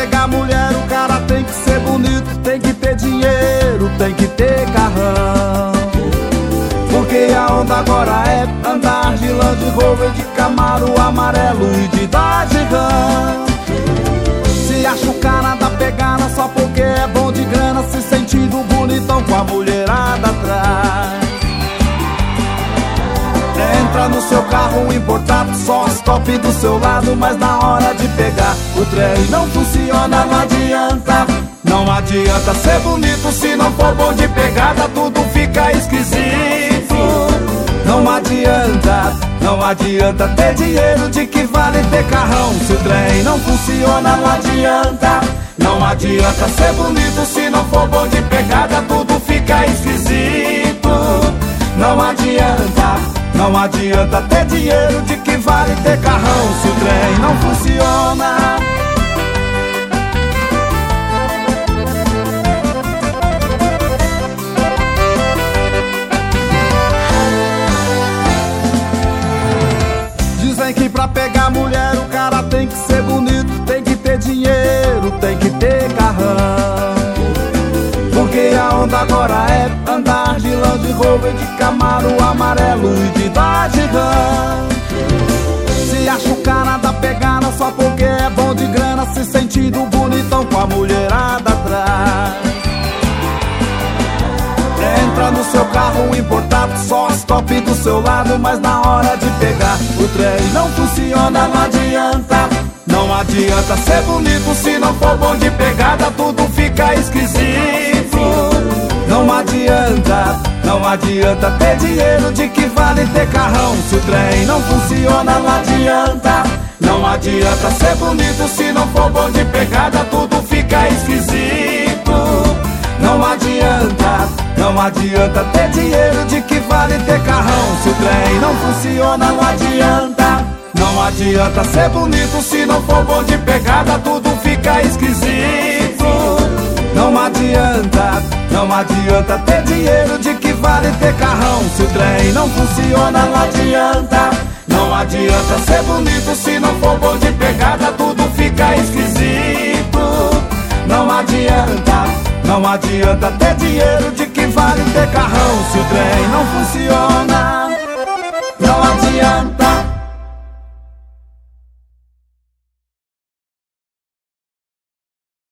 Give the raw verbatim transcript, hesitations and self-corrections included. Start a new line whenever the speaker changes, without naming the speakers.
pegar mulher o cara tem que ser bonito, tem que ter dinheiro, tem que ter carrão. Porque a onda agora é andar de Land Rover, de Camaro amarelo e de Dodge Ram. Se acha o cara da pegada só porque é bom de grana, se sentindo bonitão com a mulherada atrás. Entra no seu carro importado, só as top do seu lado, mas na hora de pegar o trem não funciona, não adianta. Não adianta ser bonito se não for bom de pegada, tudo fica esquisito. Não adianta, não adianta ter dinheiro, de que vale ter carrão se o trem não funciona, não adianta. Não adianta ser bonito se não for bom de pegada, tudo fica esquisito. Não adianta, não adianta ter dinheiro, de que vale ter carrão se o trem não funciona. Dizem que pra pegar mulher o cara tem que ser bonito, tem que ter dinheiro, tem que ter carrão. Porque a onda agora é andar de Land Rover, de Camaro amarelo e de Dodge Ram. Se acha o cara da pegada só porque é bom de grana, se sentindo bonitão com a mulherada atrás. Entra no seu carro importado, só as top do seu lado, mas na hora de pegar o trem não funciona, não adianta. Não adianta ser bonito se não for bom de pegada, tudo fica esquisito. Não adianta, não adianta ter dinheiro, de que vale ter carrão se o trem não funciona, não adianta. Não adianta ser bonito se não for bom de pegada, tudo fica esquisito. Não adianta, não adianta ter dinheiro, de que vale ter carrão se o trem não funciona, não adianta. Não adianta ser bonito se não for bom de pegada, tudo fica esquisito. Não adianta, não adianta ter dinheiro, de que vale ter carrão se o trem não funciona, não adianta. Não adianta ser bonito se não for bom de pegada, tudo fica esquisito. Não adianta, não adianta ter dinheiro, de que vale ter carrão se o trem não funciona. Não adianta.